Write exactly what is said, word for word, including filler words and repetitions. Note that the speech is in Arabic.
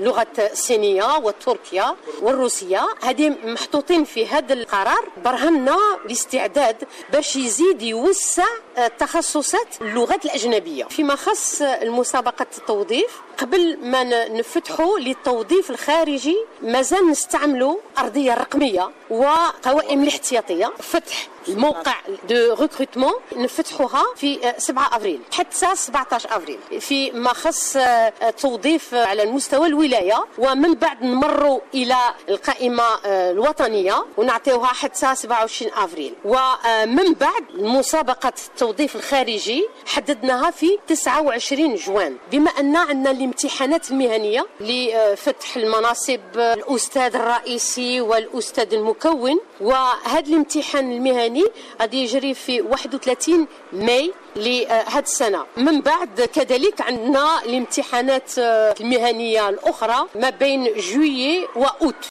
اللغة الصينية والتركية والروسية، هذه محطوطين في هذا القرار برهنا الاستعداد باش يزيد يوسع تخصصات اللغات الأجنبية. فيما خص المسابقة التوظيف، قبل ما نفتحوا للتوظيف الخارجي مازال نستعملوا أرضية رقمية وقوائم الاحتياطية. فتح الموقع دو ريكروتمون نفتحوها في سبعة أفريل حتى سبعة عشر أفريل فيما خص التوظيف على المستوى الولاية، ومن بعد نمروا إلى القائمة الوطنية ونعطيوها حتى سبعة وعشرين أفريل، ومن بعد مسابقة التوظيف الخارجي حددناها في تسعة وعشرين جوان. بما أن عندنا الامتحانات المهنية لفتح المناصب الأستاذ الرئيسي والأستاذ المكون، وهذا الامتحان المهني غادي يجري في واحد وثلاثين ماي لهذه السنة. من بعد كذلك عندنا الامتحانات المهنية الأخرى ما بين جويي وأوت.